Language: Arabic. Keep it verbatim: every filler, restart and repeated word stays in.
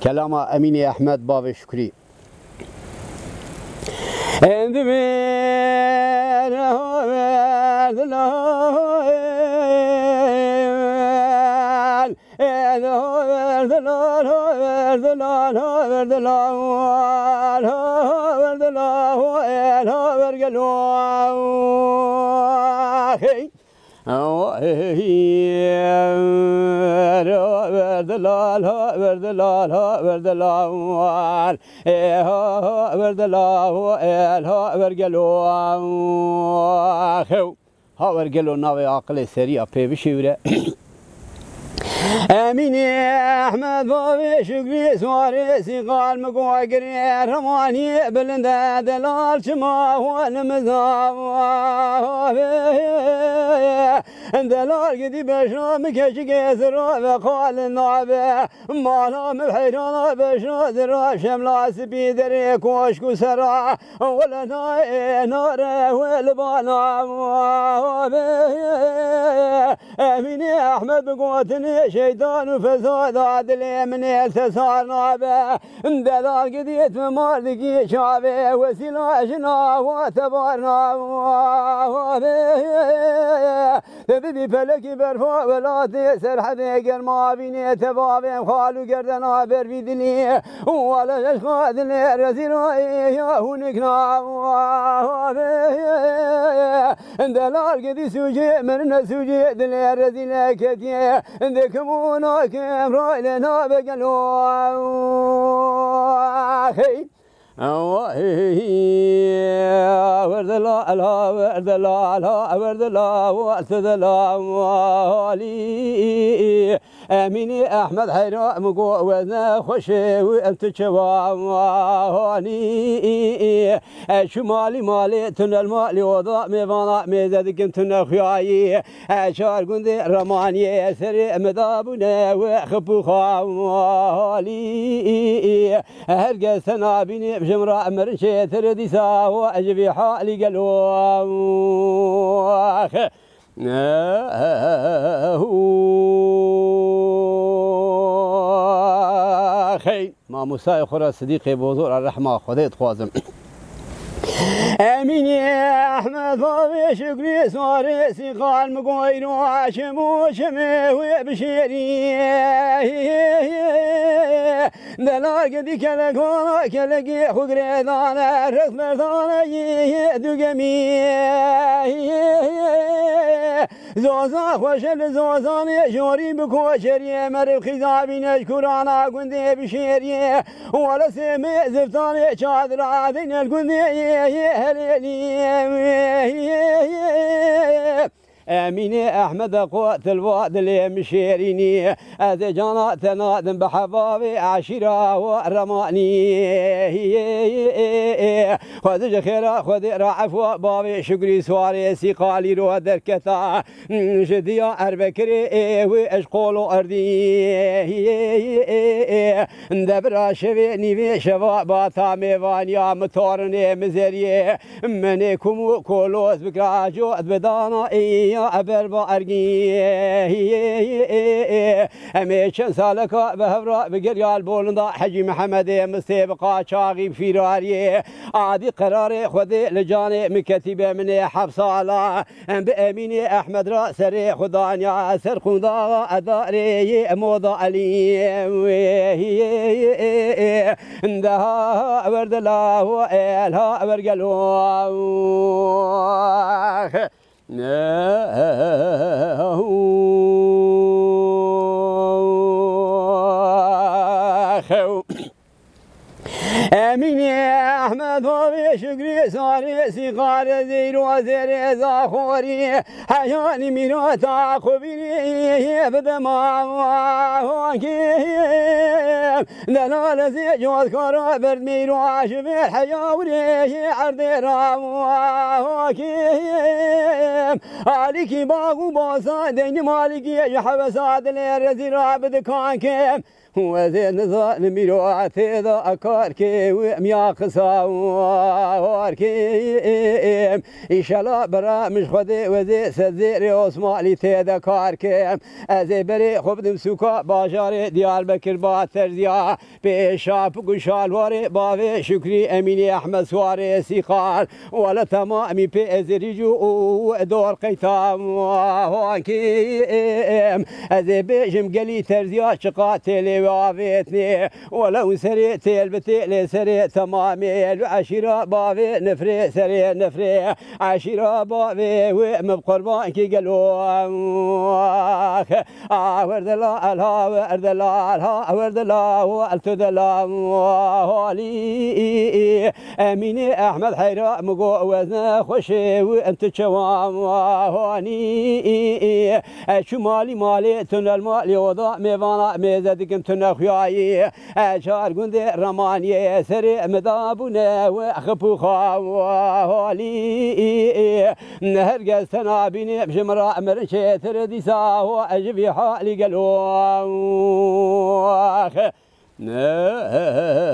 كلام أميني أحمد باب شكري وردلال وردلال وردلال وردلال ورقلو ها ورقلو ناوي عقل سريع في بشيوره أميني أحمد بابي شكري سواري سيقال مقوقري رماني بلندا دلال شما هو المذاب دلال قدي بشنا مكش قيسر وقال النعبة مالا مبحيرانا بشنا درا شملا سبيدري كوشكو سرا ولا نار والبانا أميني أحمد بقوتني شيطان وفساد عدل من التسار نابه دلال قديت ممالكي شعبه وسلاحنا وتبارنا تبدي فلكي برفا ولا تسر حديقر ما بيني تبابين خالو قردنا بربيدني ولا يشخادني رزيرائي هونكنا دلال قدي سوجي من سوجي دلي رزينا كتيه دكمونا كم رايلنا بقلو أخي ورد الله الله ورد الله الله ورد الله ورد الله والي أميني أحمد حيراء مقوزنا خوشي وأنت شواني شمالي مالي تنا المالي وضع ميفانا ميزادك انتنا خياي شار قندي رماني سري مدابنا وخبو خوالي هرقا سنابيني بجمرة مرشي تردي ساوى أجبي حالي قلوخ أخي ما موسى خورا صديقي بوزور الرحمة خذيت خوازم أميني أحمد بابي شكري سواري سيقال مقوين وعاشم وشمي وبشيري دلال قدي كلكونا كلكي خقري دانا رسم دانا دوغمي زوزا خوشل زوزاني جوري بكوشري مرب خزابي نشكرانا قندي بشيري ولا سمي زفتاني شادر عادين القندي أميني أحمد قوت الواد اللي مشيريني أذي جانا تنادم بحبابي عشيرة ورماني خذ خيرا خذ رعف بابي شكري سواري سيقالي رو دركتا جديا أربكري واشقولو أردي دبرا شوي نيوي شوا باتا ميوانيا مطورني مزيري منكم كولوز بكراجو بدانا إيا أبر بارجي هميشن سالك بهبرا بقريال بولندا حجي محمد مستبقى شاغي فيراري عادي قراري خذي لجاني مكتبه من حفصاله بأميني أحمد راسري خدانيا سر خدا أداري موضع علي عندها ورد الله وإلها ورقلوه أميني أحمد بابي شكري ساري سيقار زير وزير زاخوري حياني ميراتا خبيني بدما وكيم دلال زيجوز كارا برد ميرو عاشبير حياوري عرديرا وكيم عليكي باغو باسا دين مالكي يحبسات لير زيرا بدكان كيم وزين نظام ميروعة ذا أكاركي وميا خساواركي إن شاء الله برا مش خدي وزي سزيري عثماني تذا كاركي أزي بري خب نمسوكا باجاري ديال بكر باتر ديا بشاب قشال واري باوي شكري أميني أحمد سواري سيخال ولا تمامي بأزريجو ودور قيتام وانكيم أزي بيجم قلي ترزيا شقاتي وافيتني ولو سري تلبتي لسري تمامي العشيرة بافي نفري سري نفري عشيرة بافي ومبقربان كي قالوا ورد الله الها ورد الله الها ورد الله والتد الله لي اميني احمد حيرة مقوزنا خوشي وانت شوام هاني شمالي مالي تن المالي وضع ميوانا ميزدكم تن خياي اشار قند رماني سري مدابنا وخبو خالي نهر قستنا بيني بجمرة مرشي تردي ساو اجبي حالي قالوا